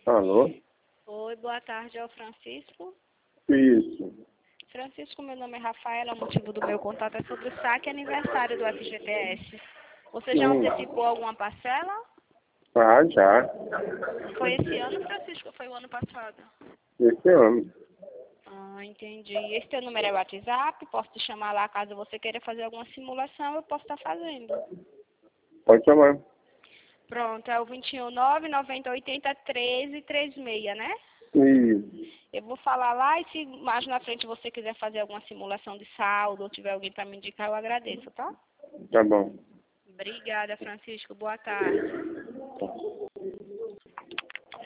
Alô? Oi, boa tarde, é o Francisco. Isso. Francisco, meu nome é Rafaela, o motivo do meu contato é sobre o saque aniversário do FGTS. Você já antecipou alguma parcela? Ah, já. Foi esse ano, Francisco, ou foi o ano passado? Esse ano. Ah, entendi. Esse teu número é WhatsApp? Posso te chamar lá caso você queira fazer alguma simulação, eu posso estar fazendo. Pode chamar. Pronto, é o 219 90 80 13 36, né? Isso. Eu vou falar lá e se mais na frente você quiser fazer alguma simulação de saldo ou tiver alguém para me indicar, eu agradeço, tá? Tá bom. Obrigada, Francisco. Boa tarde.